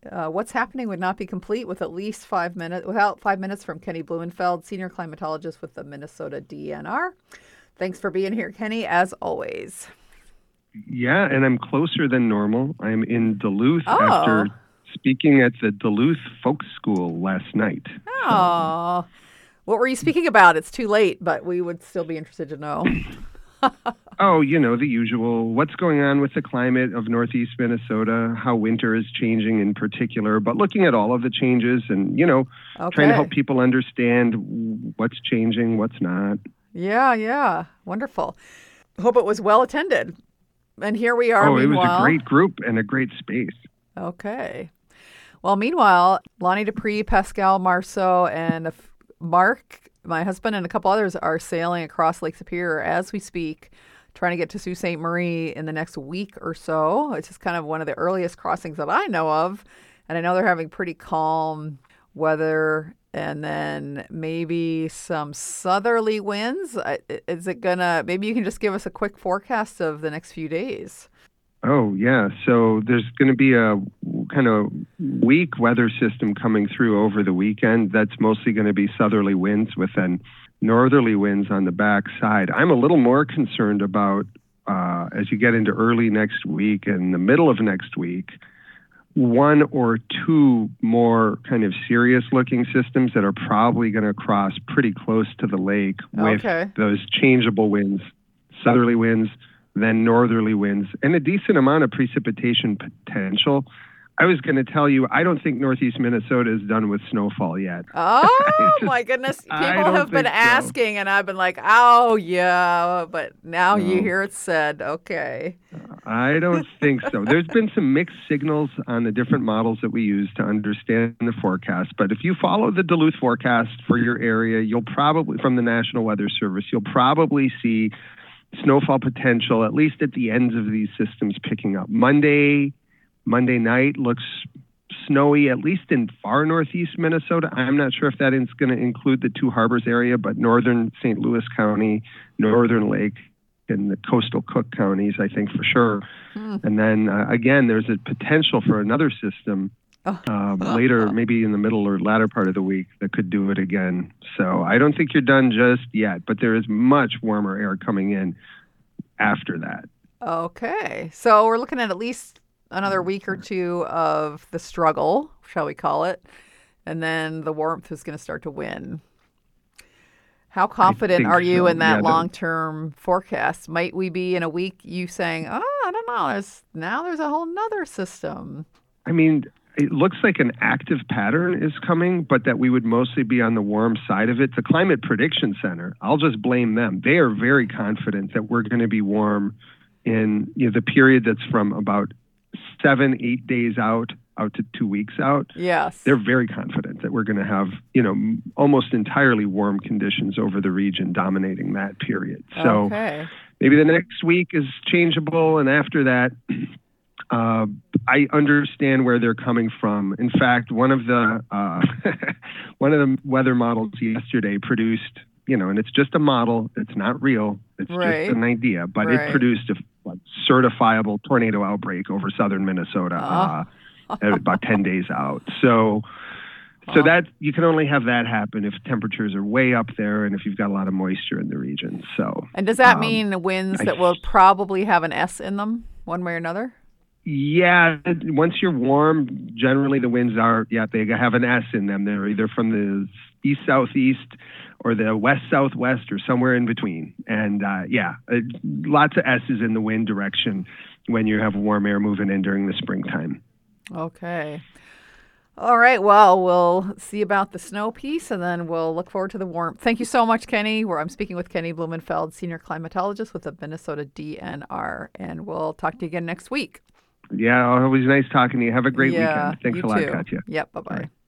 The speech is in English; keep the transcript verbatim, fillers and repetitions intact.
Uh, what's happening would not be complete with at least five minutes without five minutes from Kenny Blumenfeld, senior climatologist with the Minnesota D N R. Thanks for being here, Kenny, as always. Yeah, and I'm closer than normal. I'm in Duluth Oh. after speaking at the Duluth Folk School last night. Oh. What were you speaking about? It's too late, but we would still be interested to know. Oh, you know, the usual. What's going on with the climate of Northeast Minnesota, how winter is changing in particular, but looking at all of the changes and, you know, Okay. trying to help people understand what's changing, what's not. Yeah, yeah. Wonderful. Hope it was well attended. And here we are, Oh, it was meanwhile. a great group and a great space. Okay. Well, meanwhile, Lonnie Dupree, Pascal Marceau, and a f- Mark, my husband, and a couple others are sailing across Lake Superior as we speak, trying to get to Sault Ste. Marie in the next week or so. It's just kind of one of the earliest crossings that I know of. And I know they're having pretty calm weather and then maybe some southerly winds. I- Is it going to, maybe you can just give us a quick forecast of the next few days. Oh, yeah. So there's going to be a kind of weak weather system coming through over the weekend. That's mostly going to be southerly winds with then northerly winds on the back side. I'm a little more concerned about uh, as you get into early next week and the middle of next week, one or two more kind of serious looking systems that are probably going to cross pretty close to the lake with Okay. those changeable winds, southerly winds, then northerly winds, and a decent amount of precipitation potential. I was going to tell you, I don't think Northeast Minnesota is done with snowfall yet. Oh, just, my goodness. People I don't have been think so. asking, and I've been like, oh, yeah. But now No. you hear it said. Okay. I don't think so. There's been some mixed signals on the different models that we use to understand the forecast. But if you follow the Duluth forecast for your area, you'll probably, from the National Weather Service, you'll probably see snowfall potential, at least at the ends of these systems, picking up. Monday, Monday night looks snowy, at least in far northeast Minnesota. I'm not sure if that is going to include the Two Harbors area, but northern Saint Louis County, northern Lake, and the coastal Cook counties, I think for sure. Hmm. And then uh, again, there's a potential for another system uh, later, maybe in the middle or latter part of the week, that could do it again. So I don't think you're done just yet, but there is much warmer air coming in after that. Okay. So we're looking at at least another week or two of the struggle, shall we call it? And then the warmth is going to start to win. How confident think are you so. in that Yeah, the- long-term forecast? Might we be in a week you saying, oh, I don't know, there's, now there's a whole nother system? I mean, it looks like an active pattern is coming, but that we would mostly be on the warm side of it. The Climate Prediction Center, I'll just blame them. They are very confident that we're going to be warm in, you know, the period that's from about seven, eight days out, out to two weeks out. Yes. They're very confident that we're going to have, you know, m- almost entirely warm conditions over the region dominating that period. So Okay. maybe the next week is changeable, and after that, Uh, I understand where they're coming from. In fact, one of the uh, one of the weather models yesterday produced, you know, and it's just a model. It's not real. It's Right. just an idea. But Right. it produced a like, certifiable tornado outbreak over southern Minnesota uh, at about ten days out. So, so Oh. that you can only have that happen if temperatures are way up there and if you've got a lot of moisture in the region. So, And does that um, mean winds I- that will probably have an S in them, one way or another? Yeah, once you're warm, generally the winds are, yeah, they have an S in them. They're either from the east southeast or the west southwest or somewhere in between. And uh, yeah, uh, lots of S's in the wind direction when you have warm air moving in during the springtime. Okay. All right. Well, we'll see about the snow piece, and then we'll look forward to the warmth. Thank you so much, Kenny. Where I'm speaking with Kenny Blumenfeld, senior climatologist with the Minnesota D N R, and we'll talk to you again next week. Yeah, always nice talking to you. Have a great Yeah, weekend. Thanks you a lot, too. Katya. Yep. Bye bye. All right.